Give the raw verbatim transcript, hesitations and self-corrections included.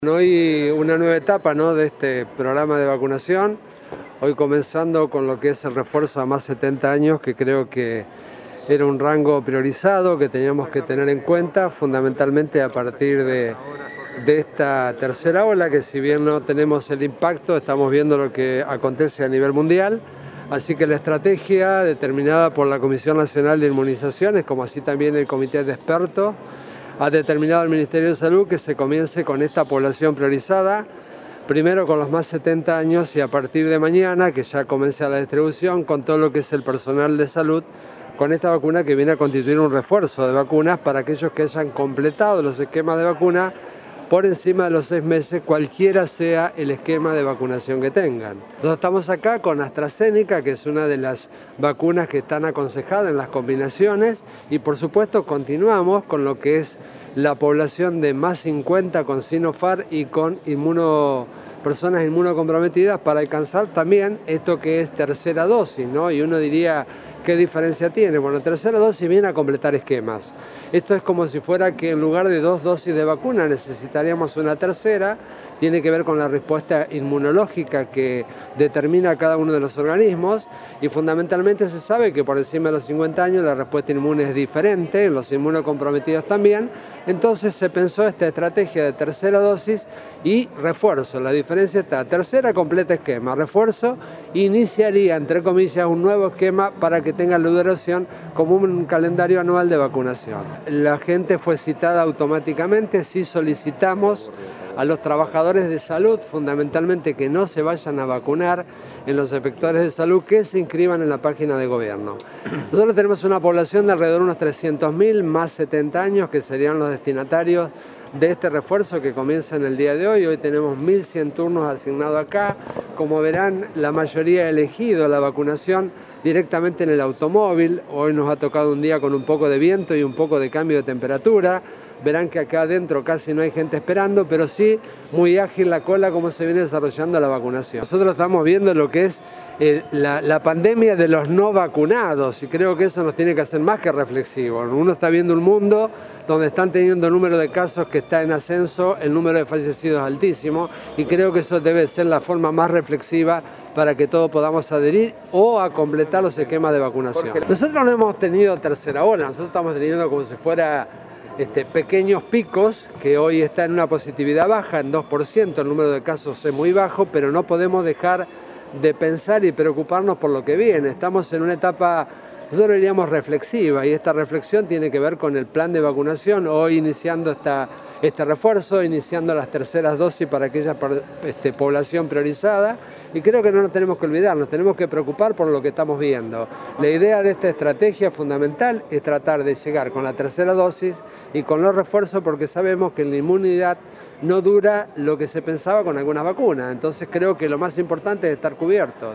Hoy una nueva etapa, ¿no?, de este programa de vacunación, hoy comenzando con lo que es el refuerzo a más setenta años, que creo que era un rango priorizado que teníamos que tener en cuenta, fundamentalmente a partir de, de esta tercera ola, que si bien no tenemos el impacto, estamos viendo lo que acontece a nivel mundial. Así que la estrategia determinada por la Comisión Nacional de Inmunizaciones, como así también el Comité de Expertos, ha determinado el Ministerio de Salud que se comience con esta población priorizada, primero con los más setenta años y a partir de mañana, que ya comience la distribución, con todo lo que es el personal de salud, con esta vacuna que viene a constituir un refuerzo de vacunas para aquellos que hayan completado los esquemas de vacuna por encima de los seis meses, cualquiera sea el esquema de vacunación que tengan. Nosotros estamos acá con AstraZeneca, que es una de las vacunas que están aconsejadas en las combinaciones, y por supuesto continuamos con lo que es la población de más cincuenta con Sinopharm y con inmuno, personas inmunocomprometidas para alcanzar también esto que es tercera dosis, ¿no? Y uno diría, ¿qué diferencia tiene? Bueno, tercera dosis viene a completar esquemas. Esto es como si fuera que en lugar de dos dosis de vacuna necesitaríamos una tercera. Tiene que ver con la respuesta inmunológica que determina cada uno de los organismos y fundamentalmente se sabe que por encima de los cincuenta años la respuesta inmune es diferente, en los inmunocomprometidos también. Entonces se pensó esta estrategia de tercera dosis y refuerzo. La diferencia está, tercera completa esquema, refuerzo iniciaría entre comillas un nuevo esquema para que tenga la duración como un calendario anual de vacunación. La gente fue citada automáticamente, sí solicitamos a los trabajadores de salud, fundamentalmente que no se vayan a vacunar en los efectores de salud, que se inscriban en la página de gobierno. Nosotros tenemos una población de alrededor de unos trescientos mil más setenta años, que serían los destinatarios de este refuerzo que comienza en el día de hoy. Hoy tenemos mil cien turnos asignados acá. Como verán, la mayoría ha elegido la vacunación directamente en el automóvil. Hoy nos ha tocado un día con un poco de viento y un poco de cambio de temperatura. Verán que acá adentro casi no hay gente esperando, pero sí muy ágil la cola como se viene desarrollando la vacunación. Nosotros estamos viendo lo que es eh, la, la pandemia de los no vacunados y creo que eso nos tiene que hacer más que reflexivos. Uno está viendo un mundo donde están teniendo el número de casos que está en ascenso, el número de fallecidos altísimo, y creo que eso debe ser la forma más reflexiva para que todos podamos adherir o a completar los esquemas de vacunación. Nosotros no hemos tenido tercera ola, nosotros estamos teniendo como si fuera Este, pequeños picos, que hoy está en una positividad baja, en dos por ciento, el número de casos es muy bajo, pero no podemos dejar de pensar y preocuparnos por lo que viene. Estamos en una etapa, nosotros diríamos reflexiva, y esta reflexión tiene que ver con el plan de vacunación, hoy iniciando esta, este refuerzo, iniciando las terceras dosis para aquella este, población priorizada, y creo que no nos tenemos que olvidar, nos tenemos que preocupar por lo que estamos viendo. La idea de esta estrategia fundamental es tratar de llegar con la tercera dosis y con los refuerzos, porque sabemos que la inmunidad no dura lo que se pensaba con algunas vacunas. Entonces creo que lo más importante es estar cubiertos.